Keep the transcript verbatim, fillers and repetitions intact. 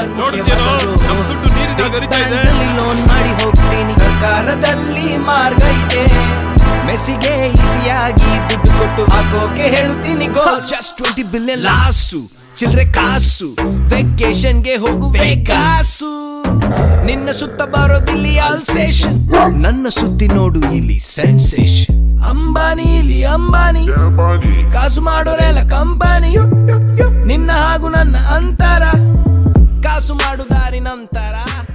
Car loan ಮಾಡಿ ಹೋಗ್ತೀನಿ. ಸರ್ಕಾರದಲ್ಲಿ ಮಾರ್ಗ ಇದೆ, ಮೆಸ್ಸಿಗೆ ಈಸಿಯಾಗಿ ದುಡ್ಡು ಕೊಟ್ಟು ಹಾಕೋಕೆ ಹೇಳುತ್ತೀನಿ. Goal just twenty billion loss, ಚಿಲ್ರೆ ಕಾಸು, ವೆಕೇಶನ್ಗೆ ಹೋಗುವೆ ಕಾಸು. ನಿನ್ನ ಸುತ್ತ ಬರೋದಿಲ್ಲಿ ಅಲ್ಸೇಷನ್, ನನ್ನ ಸುತ್ತಿ ನೋಡು ಇಲ್ಲಿ ಸೆನ್ಸೇಷನ್. ಅಂಬಾನಿ ಇಲ್ಲಿ ಅಂಬಾನಿ, ಕಾಸು ಮಾಡೋರೆಲ್ಲ ಕಂಬಾನಿ. ನಿನ್ನ ಹಾಗೂ ನನ್ನ ಅಂತರ, ಕಾಸು ಮಾಡು ದಾರಿ ನಂತರ.